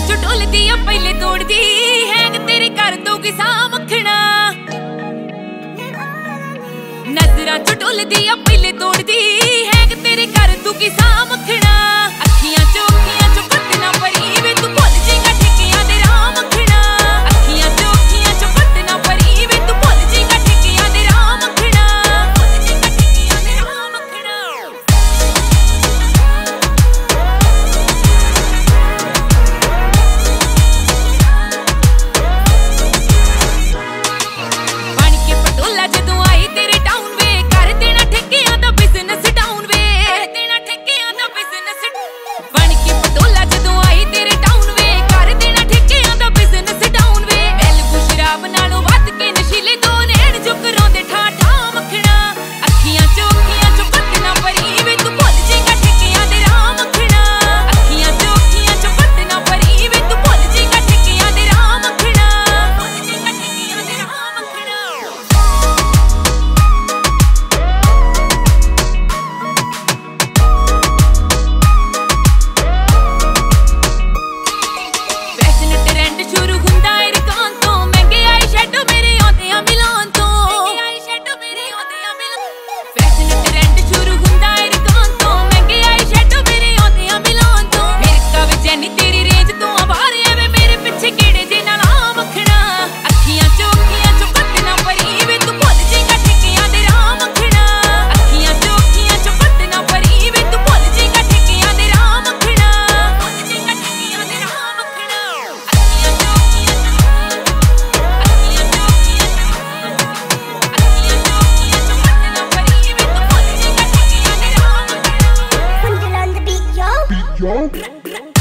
चो ढोलदी आ पहले तोड़दी हैंग तेरी कर दोगी सामखना नजरां चो ढोलदी आ पहले तोड़दी हैंग तेरी कर दोगी सामखना अखियां चो कट ना परी वे तू भुल जाएगा ठिकियां दे राह मखना अखियां चो कट ना परी वे तू भुल जाएगा ठिकियां दे राह मखना भुल जाएगा ठिकियां दे राह मखना बन के पटोला जदों आई तेरे टाउन वे कर देना ठेकियां दा बिजनेस डाउन वे कर देना ठेकियां दा बिजनेस बन के पटोला जदों आई तेरे टाउन वे कर देना ठेकियां दा बिजनेस डाउन वे एलबू शराब नालों वध के नशीले दो नैन जो करांदे ठाठा मखना अखियां चो कट ना परी वे तू भुल जाएगा ठेकियां दे राह मखना अखियां चो कट ना परी वे तू भुल जाएगा ठेकियां दे राह मखना भुल जाएगा ठेकियां दे राह मखना फैशन ट्रेंड शुरू हुंदा इरकान तो महंगे आई शैडो मेरे आंदे आ मिलान तो आई शैडो मेरे आंदे आ मिलान फैशन ट्रेंड शुरू हुंदा इरकान तो महंगे आई शैडो मेरे आंदे आ मिलान तो मेरे का बेचैनी तेरी रेंज तो आवारे वे मेरे पीछे केड़े जे नाल आ मखना अखियां चो कट ना परी वे तू भुल जाएगा ठिकियां दे राह मखना अखियां चो कट ना परी वे तू भुल जाएगा ठिकियां दे राह मखना भुल जाएगा ठिकियां दे राह मखना अखियां चो कट ना परी वे तू भुल जाएगा ठिकियां दे राह मखना Put it on the beat, yo.